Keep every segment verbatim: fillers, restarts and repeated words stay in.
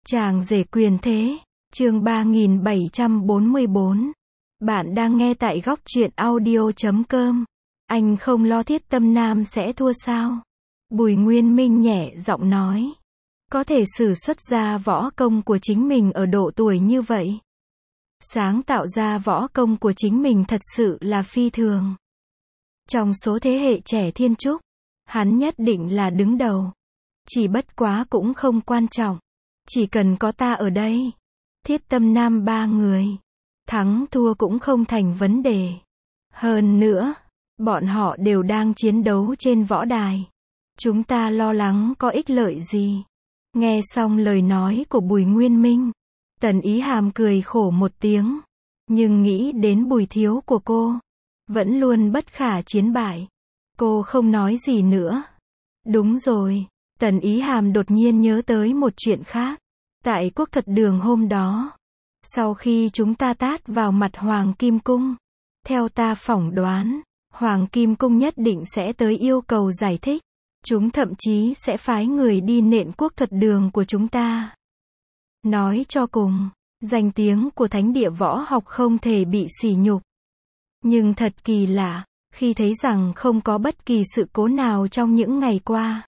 Chàng rể quyền thế, chương ba nghìn bảy trăm bốn mươi bốn. Bạn đang nghe tại góc truyện audio chấm com. Anh không lo Thiết Tâm Nam sẽ thua sao? Bùi Nguyên Minh nhẹ giọng nói. Có thể sử xuất ra võ công của chính mình ở độ tuổi như vậy. Sáng tạo ra võ công của chính mình thật sự là phi thường. Trong số thế hệ trẻ thiên trúc, hắn nhất định là đứng đầu. Chỉ bất quá cũng không quan trọng. Chỉ cần có ta ở đây. Thiết Tâm Nam ba người. Thắng thua cũng không thành vấn đề. Hơn nữa, bọn họ đều đang chiến đấu trên võ đài. Chúng ta lo lắng có ích lợi gì? Nghe xong lời nói của Bùi Nguyên Minh, Tần Ý Hàm cười khổ một tiếng. Nhưng nghĩ đến Bùi thiếu của cô, vẫn luôn bất khả chiến bại. Cô không nói gì nữa. Đúng rồi, Tần Ý Hàm đột nhiên nhớ tới một chuyện khác. Tại Quốc Thuật Đường hôm đó, sau khi chúng ta tát vào mặt Hoàng Kim Cung, theo ta phỏng đoán, Hoàng Kim Cung nhất định sẽ tới yêu cầu giải thích. Chúng thậm chí sẽ phái người đi nện Quốc Thuật Đường của chúng ta. Nói cho cùng, danh tiếng của thánh địa võ học không thể bị sỉ nhục. Nhưng thật kỳ lạ, khi thấy rằng không có bất kỳ sự cố nào trong những ngày qua.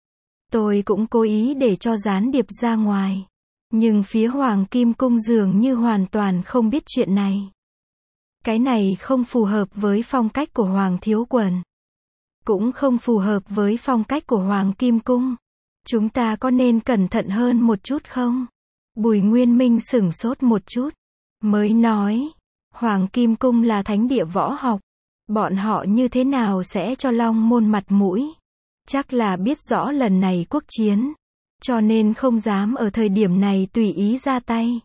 Tôi cũng cố ý để cho gián điệp ra ngoài. Nhưng phía Hoàng Kim Cung dường như hoàn toàn không biết chuyện này. Cái này không phù hợp với phong cách của Hoàng Thiếu Quần. Cũng không phù hợp với phong cách của Hoàng Kim Cung. Chúng ta có nên cẩn thận hơn một chút không? Bùi Nguyên Minh sửng sốt một chút. Mới nói, Hoàng Kim Cung là thánh địa võ học. Bọn họ như thế nào sẽ cho Long Môn mặt mũi? Chắc là biết rõ lần này quốc chiến. Cho nên không dám ở thời điểm này tùy ý ra tay.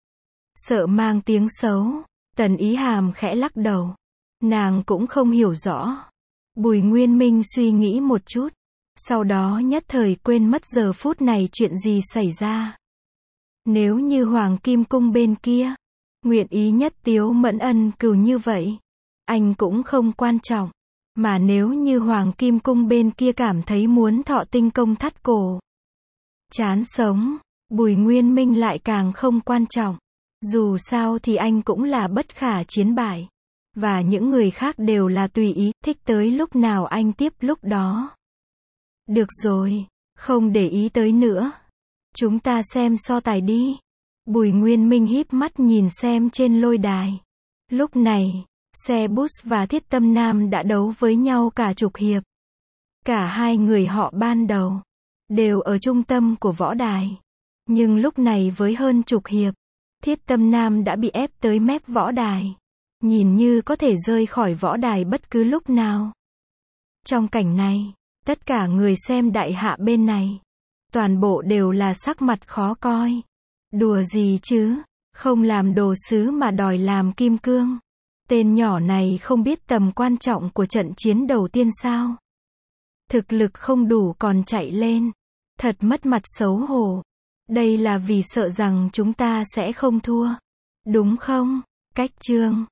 Sợ mang tiếng xấu, Tần Ý Hàm khẽ lắc đầu. Nàng cũng không hiểu rõ. Bùi Nguyên Minh suy nghĩ một chút. Sau đó nhất thời quên mất giờ phút này chuyện gì xảy ra. Nếu như Hoàng Kim Cung bên kia, nguyện ý nhất Tiếu Mẫn ân cừu như vậy, anh cũng không quan trọng. Mà nếu như Hoàng Kim Cung bên kia cảm thấy muốn thọ tinh công thắt cổ, chán sống, Bùi Nguyên Minh lại càng không quan trọng. Dù sao thì anh cũng là bất khả chiến bại. Và những người khác đều là tùy ý, thích tới lúc nào anh tiếp lúc đó. Được rồi, không để ý tới nữa. Chúng ta xem so tài đi. Bùi Nguyên Minh híp mắt nhìn xem trên lôi đài. Lúc này, Xe Bus và Thiết Tâm Nam đã đấu với nhau cả chục hiệp. Cả hai người họ ban đầu đều ở trung tâm của võ đài. Nhưng lúc này với hơn chục hiệp, Thiết Tâm Nam đã bị ép tới mép võ đài. Nhìn như có thể rơi khỏi võ đài bất cứ lúc nào. Trong cảnh này, tất cả người xem đại hạ bên này, toàn bộ đều là sắc mặt khó coi. Đùa gì chứ, không làm đồ sứ mà đòi làm kim cương. Tên nhỏ này không biết tầm quan trọng của trận chiến đầu tiên sao? Thực lực không đủ còn chạy lên. Thật mất mặt xấu hổ. Đây là vì sợ rằng chúng ta sẽ không thua. Đúng không? Cách chương